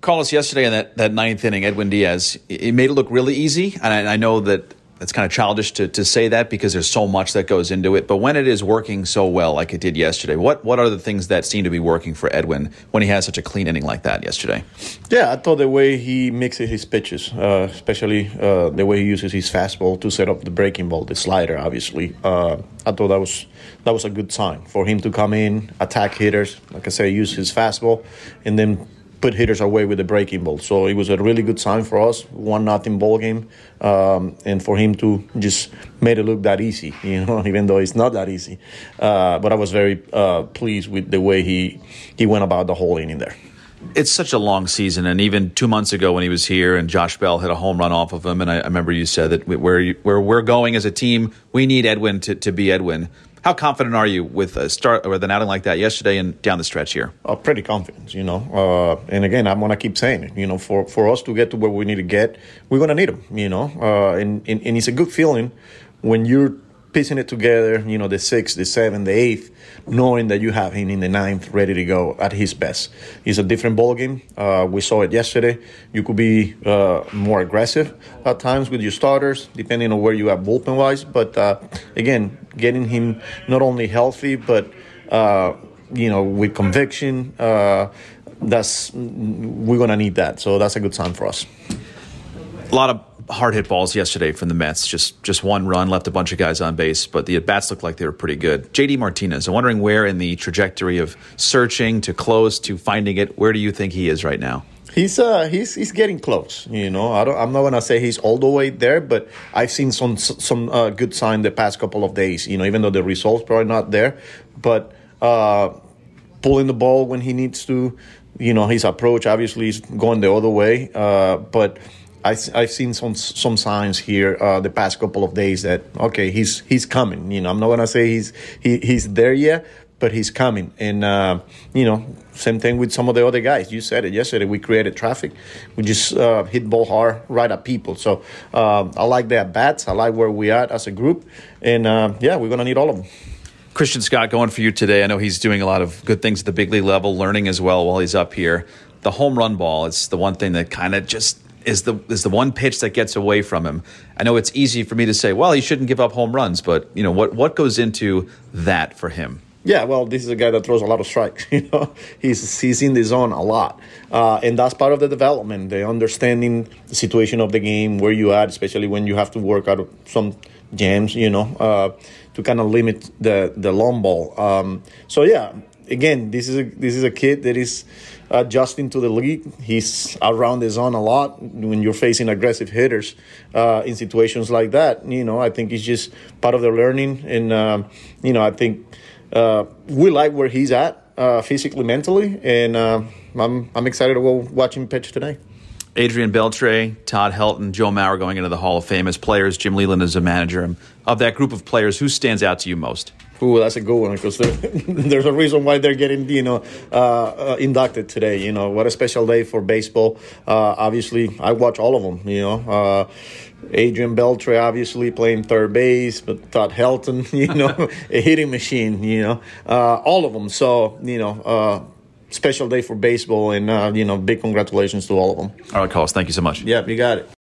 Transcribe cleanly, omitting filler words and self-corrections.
Carlos, yesterday in that ninth inning, Edwin Diaz, it made it look really easy. And I know that it's kind of childish to say that because there's so much that goes into it. But when it is working so well like it did yesterday, what are the things that seem to be working for Edwin when he has such a clean inning like that yesterday? Yeah, I thought the way he mixes his pitches, especially the way he uses his fastball to set up the breaking ball, the slider, obviously. I thought that was a good sign for him to come in, attack hitters, like I say, use his fastball, and then put hitters away with the breaking ball. So it was a really good sign for us, 1-0 ball game, and for him to just made it look that easy, even though it's not that easy. But I was very pleased with the way he went about the whole inning there. It's such a long season, and even 2 months ago when he was here and Josh Bell hit a home run off of him, and I remember you said that where we're going as a team, we need Edwin to be Edwin. How confident are you with a start or an outing like that yesterday and down the stretch here? Pretty confident, and again, I'm going to keep saying it. For us to get to where we need to get, we're going to need him, and it's a good feeling when you're piecing it together, the 6th, the 7th, the 8th, knowing that you have him in the 9th ready to go at his best. It's a different ball game. We saw it yesterday. You could be more aggressive at times with your starters, depending on where you are bullpen-wise. But, again, getting him not only healthy, but, with conviction, we're going to need that. So that's a good sign for us. A lot of hard hit balls yesterday from the Mets. Just one run, left a bunch of guys on base, but the at-bats looked like they were pretty good. JD Martinez, I'm wondering where in the trajectory of searching to close to finding it, where do you think he is right now? He's getting close. I'm not gonna say he's all the way there, but I've seen some good sign the past couple of days. Even though the results probably not there, but pulling the ball when he needs to. His approach obviously is going the other way, but I've seen some signs here the past couple of days that okay, he's coming. I'm not gonna say he's there yet, but he's coming. And same thing with some of the other guys. You said it yesterday. We created traffic. We just hit ball hard right at people. So I like the at bats. I like where we are as a group, and we're gonna need all of them. Christian Scott going for you today. I know he's doing a lot of good things at the big league level, learning as well while he's up here. The home run ball, it's the one thing that kind of just is the one pitch that gets away from him. I know it's easy for me to say, well, he shouldn't give up home runs, but what goes into that for him? Yeah, well, this is a guy that throws a lot of strikes. He's in the zone a lot, and that's part of the development, the understanding the situation of the game, where you at, especially when you have to work out of some jams, to kind of limit the long ball. Again, this is a kid that is adjusting to the league. He's around the zone a lot when you're facing aggressive hitters in situations like that. I think it's just part of the learning, and I think we like where he's at physically, mentally, and I'm excited to go watch him pitch today. Adrian Beltre, Todd Helton, Joe Mauer going into the Hall of Fame as players. Jim Leyland as a manager. Of that group of players, who stands out to you most? Ooh, that's a good one because there's a reason why they're getting, inducted today. What a special day for baseball. Obviously, I watch all of them. Adrian Beltre, obviously playing third base, but Todd Helton, a hitting machine. All of them. So, special day for baseball, and big congratulations to all of them. All right, Carlos, thank you so much. Yeah, you got it.